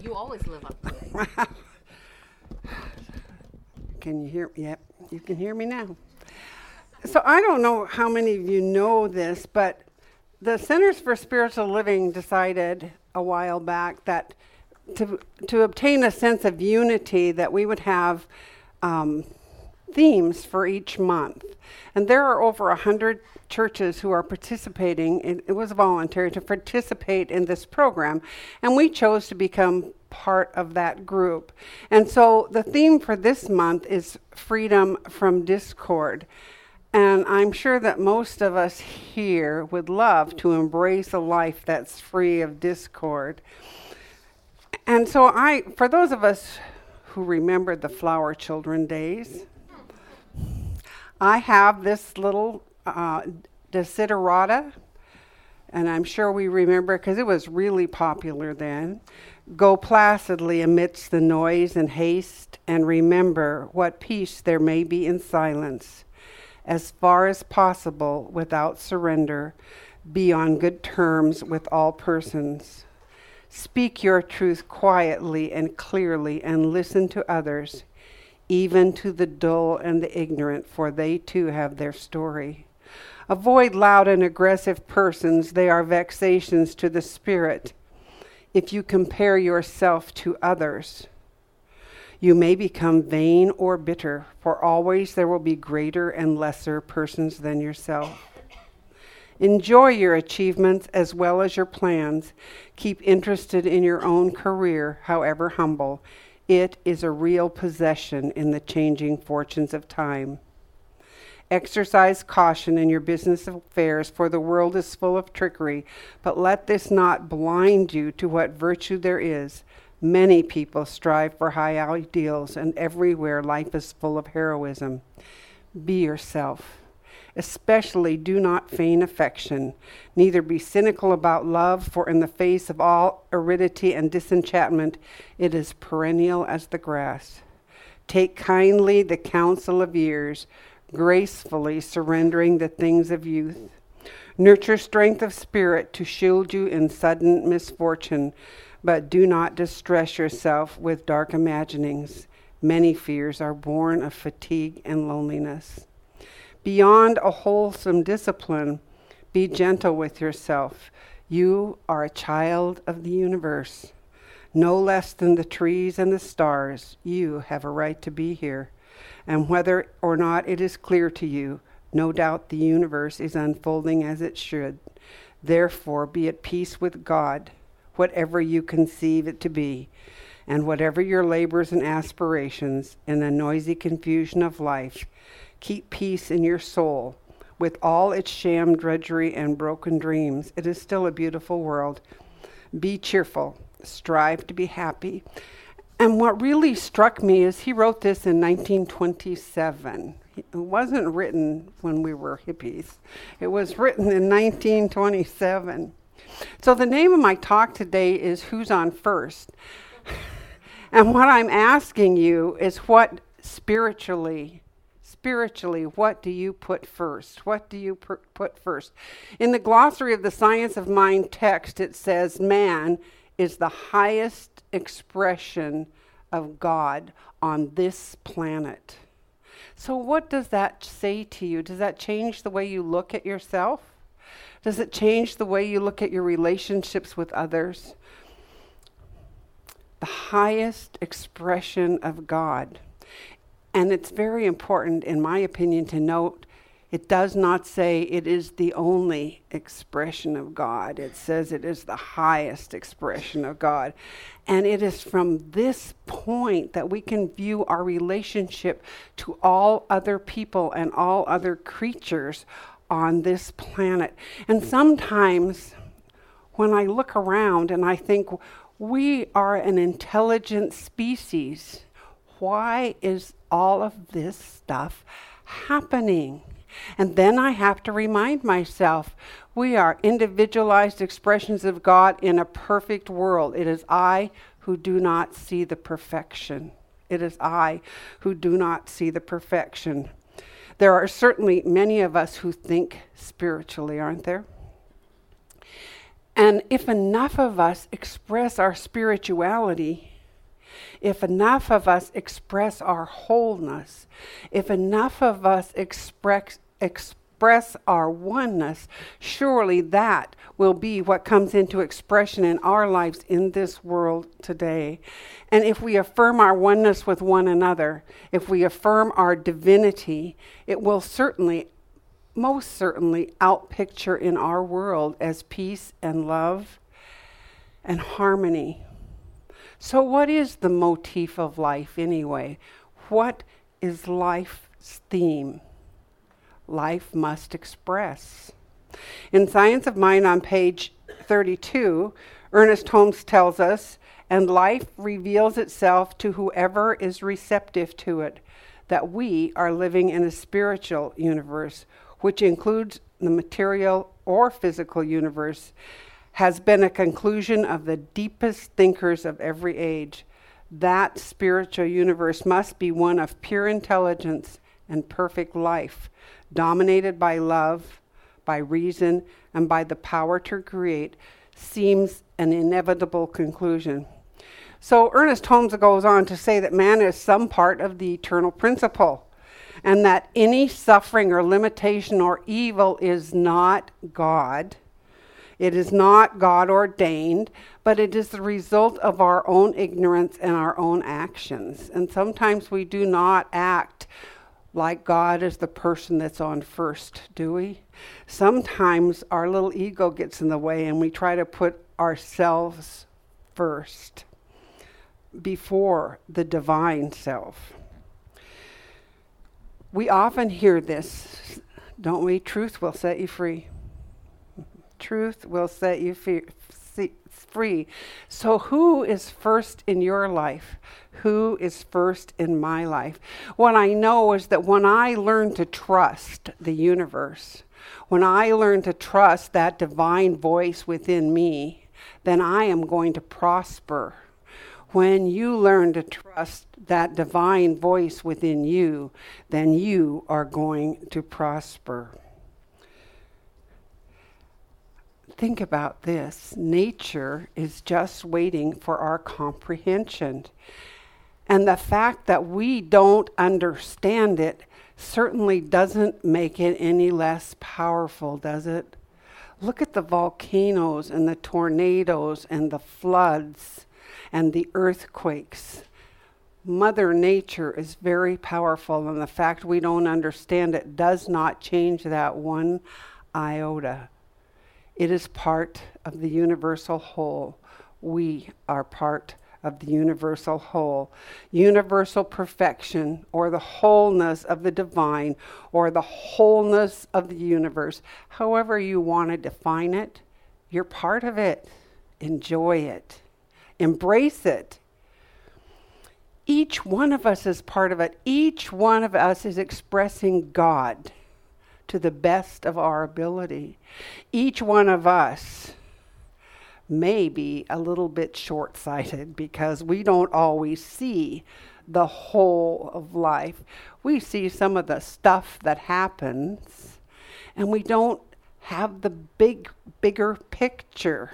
You always live up to it. Can you hear me? Yep, you can hear me now. So I don't know how many of you know this, but the Centers for Spiritual Living decided a while back that to obtain a sense of unity that we would have themes for each month. And there are over 100 churches who are participating. It was voluntary to participate in this program, and we chose to become part of that group. And so the theme for this month is freedom from discord. And I'm sure that most of us here would love to embrace a life that's free of discord. And so for those of us who remember the Flower Children days, I have this little desiderata, and I'm sure we remember because it was really popular then. Go placidly amidst the noise and haste, and remember what peace there may be in silence. As far as possible, without surrender, be on good terms with all persons. Speak your truth quietly and clearly, and listen to others, even to the dull and the ignorant, for they too have their story. Avoid loud and aggressive persons. They are vexations to the spirit. If you compare yourself to others, you may become vain or bitter, for always there will be greater and lesser persons than yourself. Enjoy your achievements as well as your plans. Keep interested in your own career, however humble. It is a real possession in the changing fortunes of time. Exercise caution in your business affairs, for the world is full of trickery, but let this not blind you to what virtue there is. Many people strive for high ideals, and everywhere life is full of heroism. Be yourself. Especially do not feign affection, neither be cynical about love, for in the face of all aridity and disenchantment, it is perennial as the grass. Take kindly the counsel of years, gracefully surrendering the things of youth. Nurture strength of spirit to shield you in sudden misfortune, but do not distress yourself with dark imaginings. Many fears are born of fatigue and loneliness. Beyond a wholesome discipline, be gentle with yourself. You are a child of the universe. No less than the trees and the stars, you have a right to be here. And whether or not it is clear to you, no doubt the universe is unfolding as it should. Therefore, be at peace with God, whatever you conceive it to be, and whatever your labors and aspirations in the noisy confusion of life, keep peace in your soul. With all its sham drudgery and broken dreams, it is still a beautiful world. Be cheerful. Strive to be happy. And what really struck me is he wrote this in 1927. It wasn't written when we were hippies. It was written in 1927. So the name of my talk today is Who's on First? And what I'm asking you is what spiritually, what do you put first? What do you put first? In the Glossary of the Science of Mind text, it says man is the highest expression of God on this planet. So what does that say to you? Does that change the way you look at yourself? Does it change the way you look at your relationships with others? The highest expression of God. And it's very important, in my opinion, to note it does not say it is the only expression of God. It says it is the highest expression of God. And it is from this point that we can view our relationship to all other people and all other creatures on this planet. And sometimes when I look around and I think we are an intelligent species, why is all of this stuff happening? And then I have to remind myself, we are individualized expressions of God in a perfect world. It is I who do not see the perfection. It is I who do not see the perfection. There are certainly many of us who think spiritually, aren't there? And if enough of us express our spirituality, if enough of us express our wholeness, if enough of us express our oneness, surely that will be what comes into expression in our lives in this world today. And if we affirm our oneness with one another, if we affirm our divinity, it will most certainly outpicture in our world as peace and love and harmony. So what is the motif of life anyway? What is life's theme? Life must express. In Science of Mind on page 32, Ernest Holmes tells us, and life reveals itself to whoever is receptive to it, that we are living in a spiritual universe, which includes the material or physical universe, has been a conclusion of the deepest thinkers of every age. That spiritual universe must be one of pure intelligence and perfect life, dominated by love, by reason, and by the power to create, seems an inevitable conclusion. So Ernest Holmes goes on to say that man is some part of the eternal principle, and that any suffering or limitation or evil is not God. It is not God ordained, but it is the result of our own ignorance and our own actions. And sometimes we do not act like God is the person that's on first, do we? Sometimes our little ego gets in the way and we try to put ourselves first before the divine self. We often hear this, don't we? Truth will set you free. Truth will set you free. So who is first in your life? Who is first in my life? What I know is that when I learn to trust the universe, when I learn to trust that divine voice within me, then I am going to prosper. When you learn to trust that divine voice within you, then you are going to prosper. Think about this. Nature is just waiting for our comprehension. And the fact that we don't understand it certainly doesn't make it any less powerful, does it? Look at the volcanoes and the tornadoes and the floods and the earthquakes. Mother Nature is very powerful, and the fact we don't understand it does not change that one iota. It is part of the universal whole. We are part of the universal whole. Universal perfection, or the wholeness of the divine, or the wholeness of the universe. However you want to define it, you're part of it. Enjoy it. Embrace it. Each one of us is part of it. Each one of us is expressing God to the best of our ability. Each one of us may be a little bit short-sighted because we don't always see the whole of life. We see some of the stuff that happens, and we don't have the bigger picture.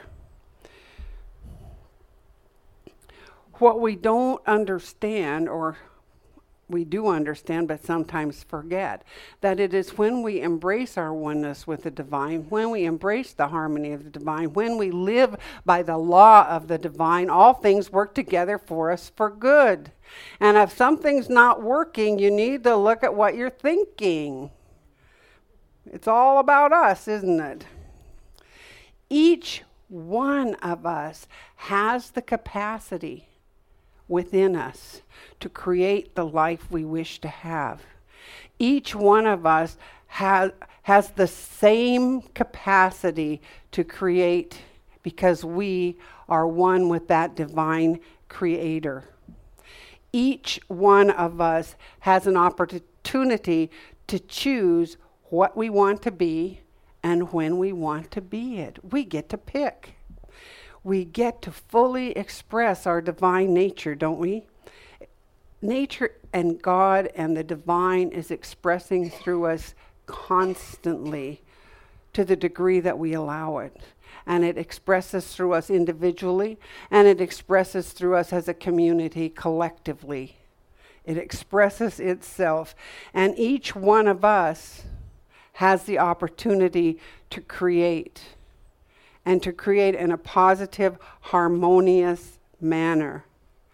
What we don't understand, or we do understand but sometimes forget, that it is when we embrace our oneness with the divine, when we embrace the harmony of the divine, when we live by the law of the divine, all things work together for us for good. And if something's not working, you need to look at what you're thinking. It's all about us, isn't it? Each one of us has the capacity within us to create the life we wish to have. Each one of us has the same capacity to create because we are one with that divine creator. Each one of us has an opportunity to choose what we want to be and when we want to be it. We get to pick. We get to fully express our divine nature, don't we? Nature and God and the divine is expressing through us constantly to the degree that we allow it. and it expresses through us individually, and it expresses through us as a community collectively. It expresses itself, and each one of us has the opportunity to create, and to create in a positive, harmonious manner.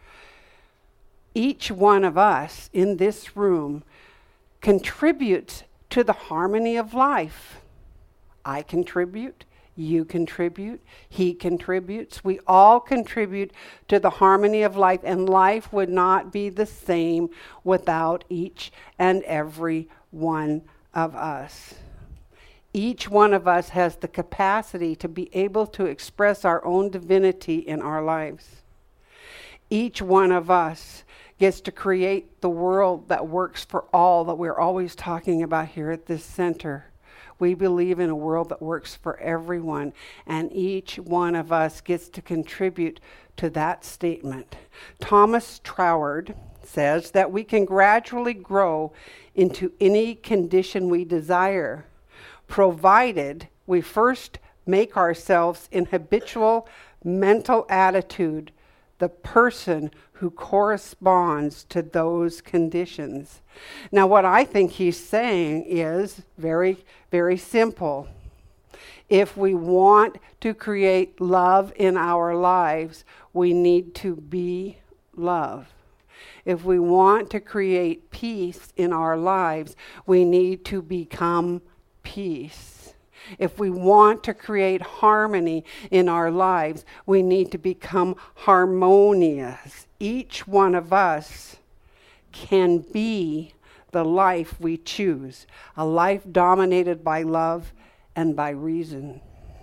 Each one of us in this room contributes to the harmony of life. I contribute, you contribute, he contributes. We all contribute to the harmony of life, and life would not be the same without each and every one of us. Each one of us has the capacity to be able to express our own divinity in our lives. Each one of us gets to create the world that works for all that we're always talking about here at this center. We believe in a world that works for everyone, and each one of us gets to contribute to that statement. Thomas Troward says that we can gradually grow into any condition we desire, provided we first make ourselves in habitual mental attitude the person who corresponds to those conditions. Now, what I think he's saying is very, very simple. If we want to create love in our lives, we need to be love. If we want to create peace in our lives, we need to become peace. If we want to create harmony in our lives, we need to become harmonious. Each one of us can be the life we choose, a life dominated by love and by reason.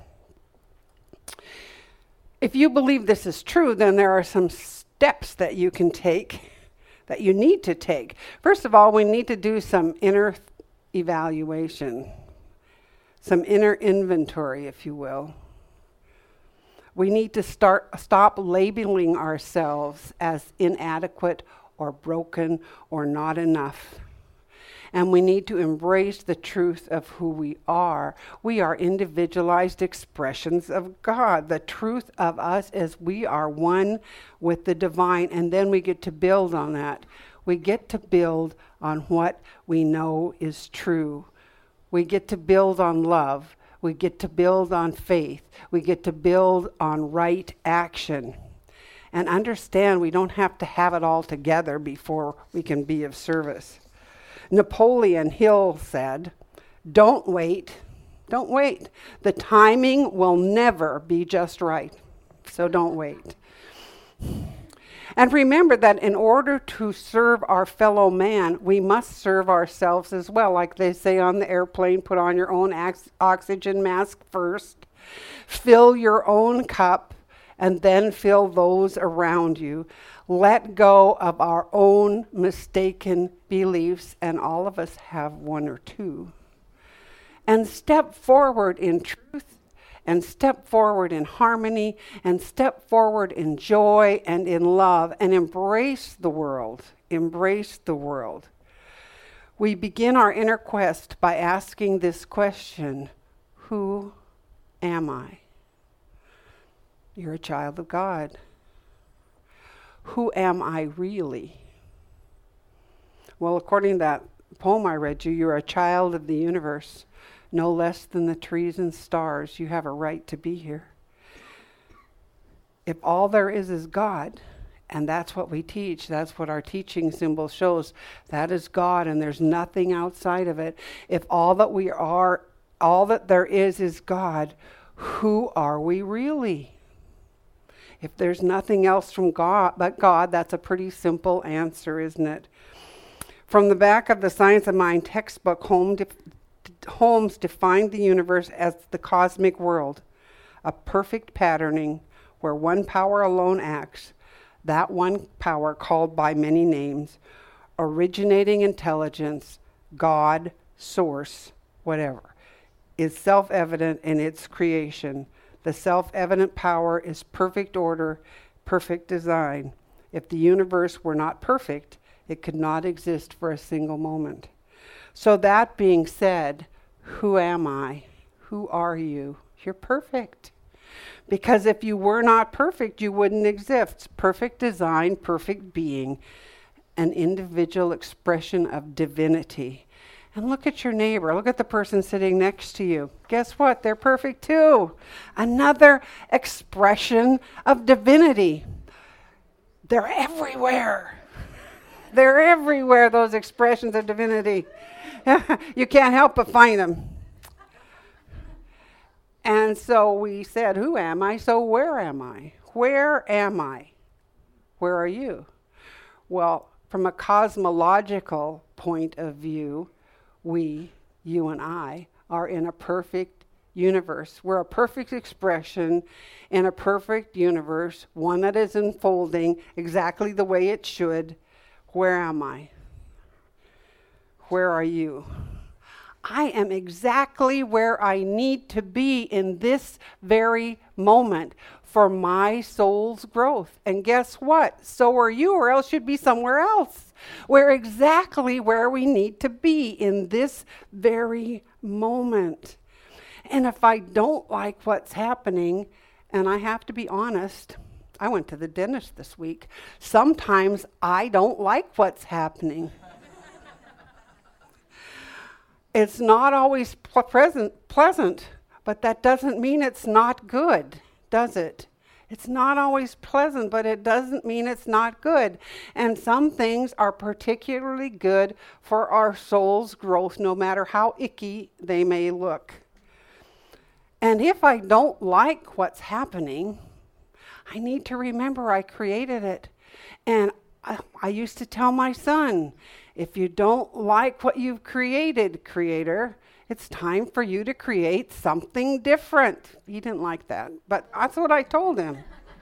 If you believe this is true, then there are some steps that you can take, that you need to take. First of all, we need to do some inner evaluation. Some inner inventory, if you will. We need to stop labeling ourselves as inadequate or broken or not enough. And we need to embrace the truth of who we are. We are individualized expressions of God. The truth of us is we are one with the divine, and then we get to build on that. We get to build on what we know is true. We get to build on love. We get to build on faith. We get to build on right action. And understand we don't have to have it all together before we can be of service. Napoleon Hill said, don't wait. Don't wait. The timing will never be just right. So don't wait. And remember that in order to serve our fellow man, we must serve ourselves as well. Like they say on the airplane, put on your own oxygen mask first. Fill your own cup, and then fill those around you. Let go of our own mistaken beliefs, and all of us have one or two. And step forward in truth, and step forward in harmony, and step forward in joy and in love, and embrace the world. Embrace the world. We begin our inner quest by asking this question: who am I? You're a child of God. Who am I really? Well, according to that poem I read you, you're a child of the universe. No less than the trees and stars. You have a right to be here. If all there is God, and that's what we teach, that's what our teaching symbol shows, that is God, and there's nothing outside of it. If all that we are, all that there is God, who are we really? If there's nothing else from God but God, that's a pretty simple answer, isn't it? From the back of the Science of Mind textbook, Holmes defined the universe as the cosmic world, a perfect patterning where one power alone acts, that one power called by many names, originating intelligence, God, source, whatever, is self-evident in its creation. The self-evident power is perfect order, perfect design. If the universe were not perfect, it could not exist for a single moment. So that being said, who am I? Who are you? You're perfect. Because if you were not perfect, you wouldn't exist. Perfect design, perfect being, an individual expression of divinity. And look at your neighbor. Look at the person sitting next to you. Guess what? They're perfect too. Another expression of divinity. They're everywhere. They're everywhere, those expressions of divinity. You can't help but find them. And so we said, who am I? So where am I? Where am I? Where are you? Well, from a cosmological point of view, we, you and I, are in a perfect universe. We're a perfect expression in a perfect universe, one that is unfolding exactly the way it should. Where am I? Where are you? I am exactly where I need to be in this very moment for my soul's growth. And guess what? So are you, or else you'd be somewhere else. We're exactly where we need to be in this very moment. And if I don't like what's happening, and I have to be honest, I went to the dentist this week. Sometimes I don't like what's happening. It's not always pleasant, but that doesn't mean it's not good, does it? It's not always pleasant, but it doesn't mean it's not good. And some things are particularly good for our soul's growth, no matter how icky they may look. And if I don't like what's happening, I need to remember I created it. And I used to tell my son, if you don't like what you've created, Creator, it's time for you to create something different. He didn't like that, but that's what I told him.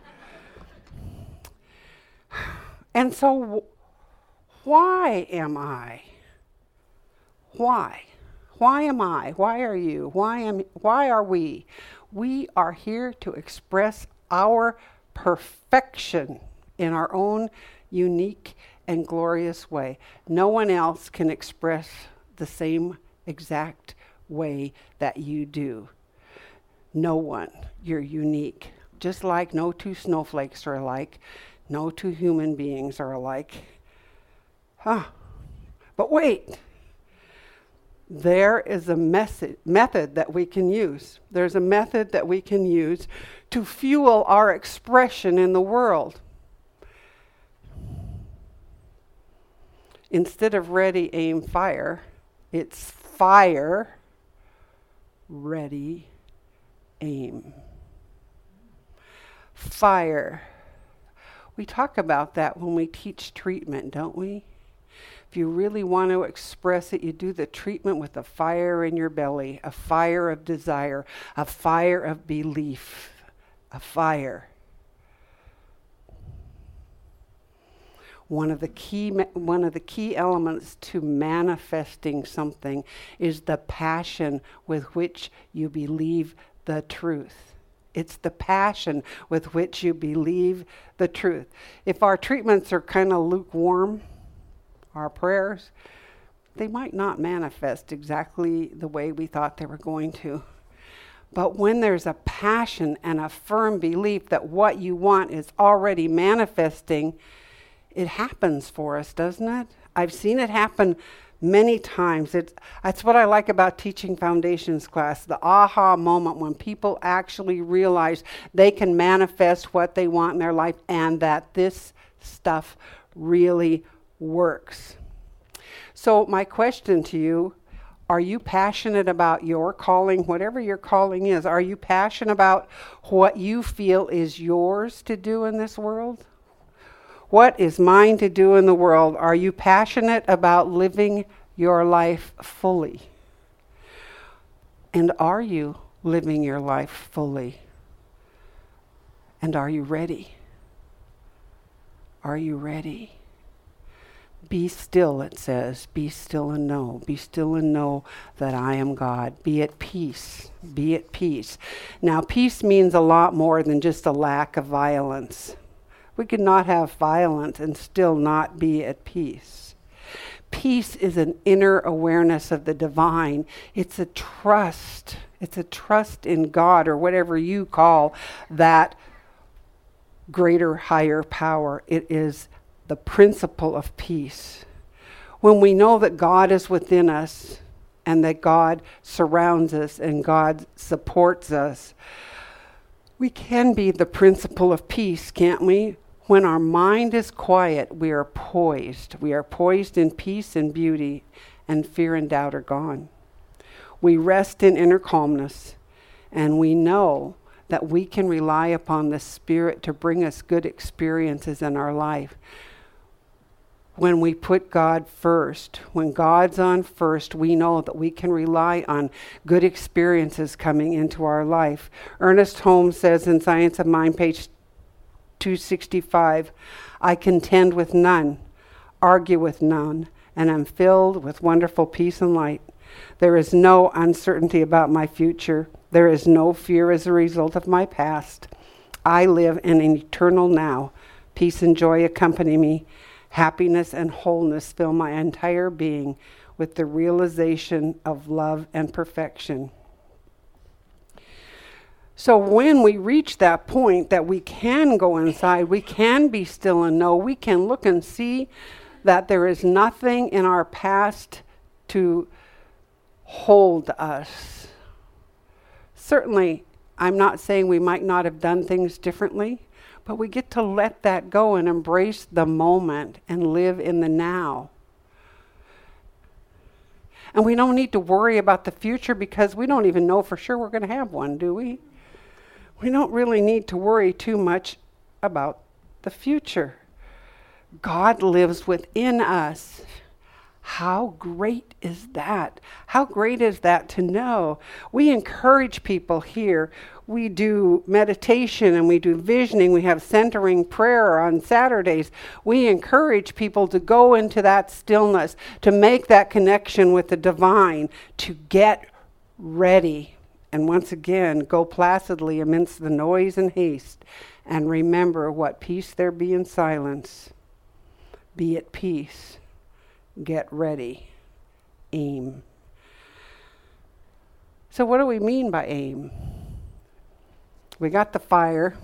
And so why am I? Why? Why am I? Why are you? Why are we? We are here to express our perfection in our own unique and glorious way. No one else can express the same exact way that you do. No one. You're unique. Just like no two snowflakes are alike, no two human beings are alike. But wait. There is a method that we can use. There's a method that we can use to fuel our expression in the world. Instead of ready, aim, fire, it's fire, ready, aim. Fire. We talk about that when we teach treatment, don't we? If you really want to express it, you do the treatment with a fire in your belly, a fire of desire, a fire of belief, a fire. One of the key elements to manifesting something is the passion with which you believe the truth. It's the passion with which you believe the truth. If our treatments are kind of lukewarm, our prayers, they might not manifest exactly the way we thought they were going to. But when there's a passion and a firm belief that what you want is already manifesting, it happens for us, doesn't it? I've seen it happen many times. That's what I like about teaching foundations class, the aha moment when people actually realize they can manifest what they want in their life and that this stuff really works. So my question to you, are you passionate about your calling, whatever your calling is? Are you passionate about what you feel is yours to do in this world? What is mine to do in the world? Are you passionate about living your life fully? And are you living your life fully? And are you ready? Are you ready? Be still, it says. Be still and know. Be still and know that I am God. Be at peace. Be at peace. Now, peace means a lot more than just a lack of violence. We could not have violence and still not be at peace. Peace is an inner awareness of the divine. It's a trust. It's a trust in God, or whatever you call that greater, higher power. It is the principle of peace. When we know that God is within us and that God surrounds us and God supports us, we can be the principle of peace, can't we? When our mind is quiet, we are poised. We are poised in peace and beauty, and fear and doubt are gone. We rest in inner calmness, and we know that we can rely upon the Spirit to bring us good experiences in our life. When we put God first, when God's on first, we know that we can rely on good experiences coming into our life. Ernest Holmes says in Science of Mind, page 265, I contend with none, argue with none, and am filled with wonderful peace and light. There is no uncertainty about my future. There is no fear as a result of my past. I live in an eternal now. Peace and joy accompany me. Happiness and wholeness fill my entire being with the realization of love and perfection. So when we reach that point that we can go inside, we can be still and know, we can look and see that there is nothing in our past to hold us. Certainly, I'm not saying we might not have done things differently, but we get to let that go and embrace the moment and live in the now. And we don't need to worry about the future because we don't even know for sure we're going to have one, do we? We don't really need to worry too much about the future. God lives within us. How great is that? How great is that to know? We encourage people here. We do meditation and we do visioning. We have centering prayer on Saturdays. We encourage people to go into that stillness, to make that connection with the divine, to get ready. And once again, go placidly amidst the noise and haste, and remember what peace there be in silence. Be at peace. Get ready. Aim. So what do we mean by aim? We got the fire.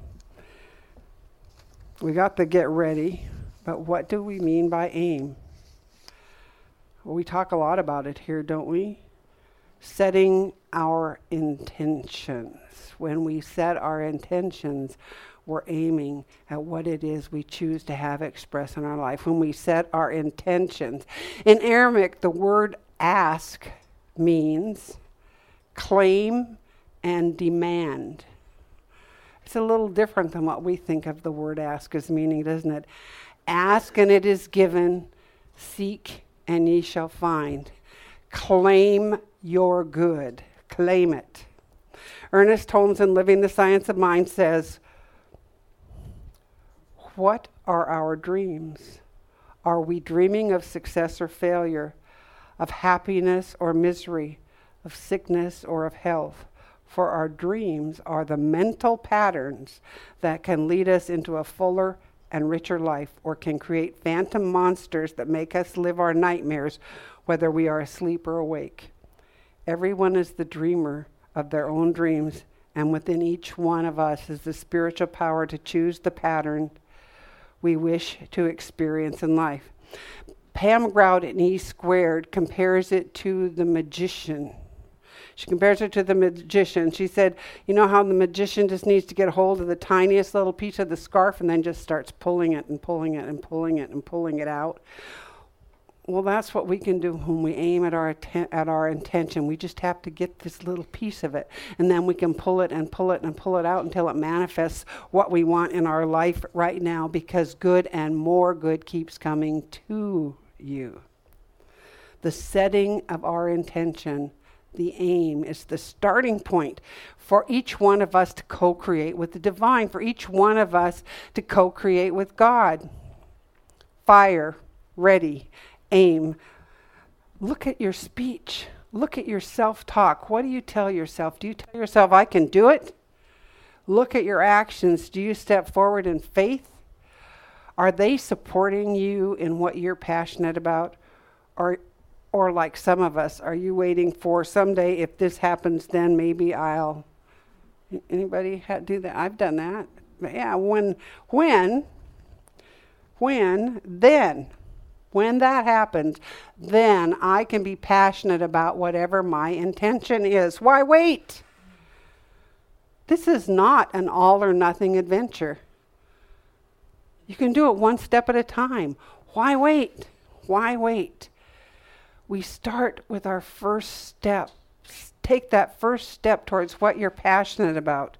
We got the get ready. But what do we mean by aim? Well, we talk a lot about it here, don't we? Setting our intentions. When we set our intentions, we're aiming at what it is we choose to have expressed in our life. When we set our intentions. In Aramaic, the word ask means claim and demand. It's a little different than what we think of the word ask as meaning, doesn't it? Ask and it is given. Seek and ye shall find. Claim your good. Claim it. Ernest Holmes in Living the Science of Mind says, what are our dreams? Are we dreaming of success or failure, of happiness or misery, of sickness or of health? For our dreams are the mental patterns that can lead us into a fuller and richer life, or can create phantom monsters that make us live our nightmares, whether we are asleep or awake. Everyone is the dreamer of their own dreams, and within each one of us is the spiritual power to choose the pattern we wish to experience in life. Pam Grout in E Squared compares it to the magician. She compares it to the magician. She said, you know how the magician just needs to get a hold of the tiniest little piece of the scarf and then just starts pulling it and pulling it and pulling it and pulling it out? Well, that's what we can do when we aim at our intention. We just have to get this little piece of it, and then we can pull it and pull it and pull it out until it manifests what we want in our life right now, because good and more good keeps coming to you. The setting of our intention, the aim, is the starting point for each one of us to co-create with the divine, for each one of us to co-create with God. Fire, ready. Aim. Look at your speech. Look at your self-talk. What do you tell yourself? Do you tell yourself, I can do it? Look at your actions. Do you step forward in faith? Are they supporting you in what you're passionate about? Or Or like some of us, are you waiting for someday if this happens, then maybe I'll... Anybody do that? I've done that. But yeah, when that happens, then I can be passionate about whatever my intention is. Why wait? This is not an all or nothing adventure. You can do it one step at a time. Why wait? Why wait? We start with our first step. Take that first step towards what you're passionate about.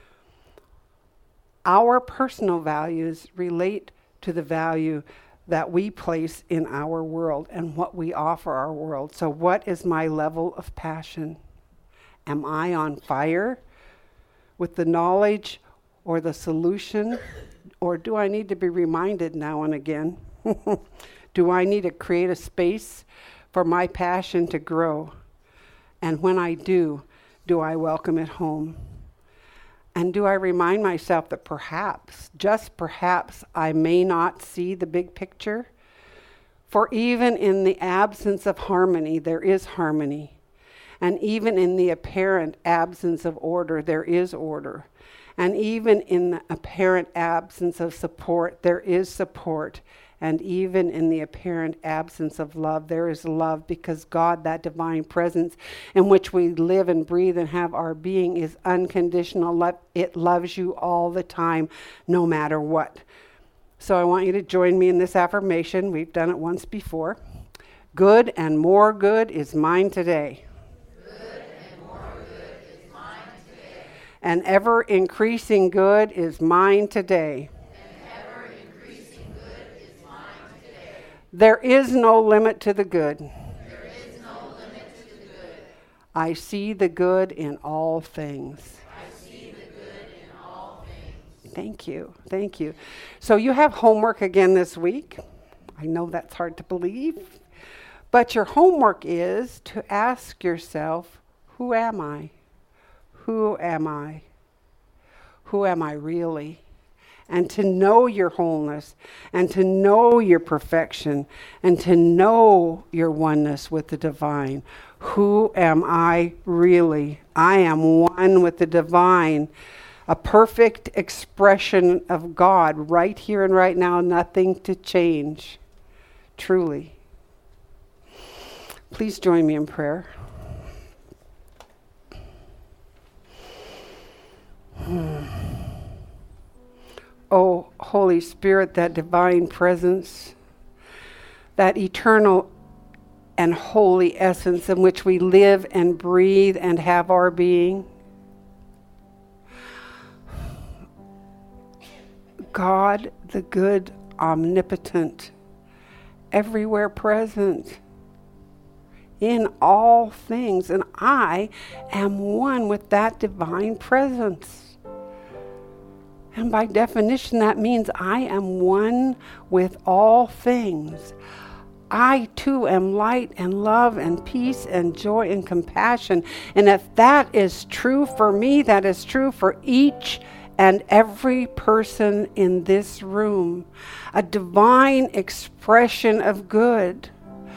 Our personal values relate to the value that we place in our world and what we offer our world. So what is my level of passion? Am I on fire with the knowledge or the solution? Or do I need to be reminded now and again? Do I need to create a space for my passion to grow? And when I do I welcome it home? And do I remind myself that perhaps, just perhaps, I may not see the big picture? For even in the absence of harmony, there is harmony. And even in the apparent absence of order, there is order. And even in the apparent absence of support, there is support. And even in the apparent absence of love, there is love, because God, that divine presence in which we live and breathe and have our being, is unconditional love. It loves you all the time, no matter what. So I want you to join me in this affirmation. We've done it once before. Good and more good is mine today. Good and more good is mine today. And ever increasing good is mine today. There is no limit to the good. There is no limit to the good. I see the good in all things. I see the good in all things. Thank you. Thank you. So you have homework again this week. I know that's hard to believe. But your homework is to ask yourself, who am I? Who am I? Who am I really? And to know your wholeness, and to know your perfection, and to know your oneness with the divine. Who am I really? I am one with the divine, a perfect expression of God right here and right now, nothing to change, truly. Please join me in prayer. Oh, Holy Spirit, that divine presence, that eternal and holy essence in which we live and breathe and have our being. God, the good, omnipotent, everywhere present, in all things. And I am one with that divine presence. And by definition, that means I am one with all things. I too am light and love and peace and joy and compassion. And if that is true for me, that is true for each and every person in this room. A divine expression of good.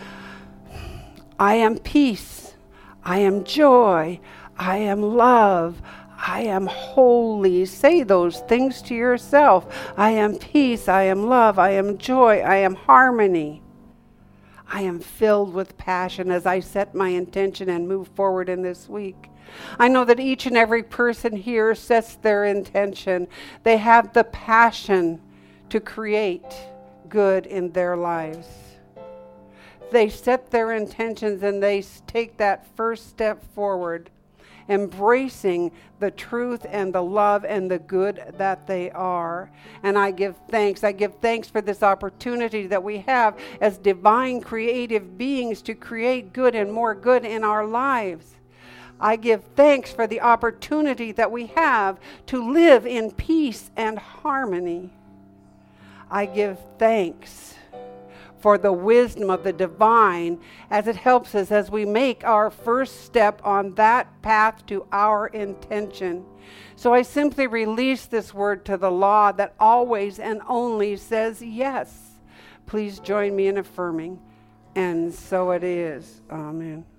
I am peace. I am joy. I am love. I am holy. Say those things to yourself. I am peace. I am love. I am joy. I am harmony. I am filled with passion as I set my intention and move forward in this week. I know that each and every person here sets their intention. They have the passion to create good in their lives. They set their intentions and they take that first step forward, embracing the truth and the love and the good that they are. And I give thanks. I give thanks for this opportunity that we have as divine creative beings to create good and more good in our lives. I give thanks for the opportunity that we have to live in peace and harmony. I give thanks for the wisdom of the divine as it helps us as we make our first step on that path to our intention. So I simply release this word to the law that always and only says yes. Please join me in affirming. And so it is. Amen.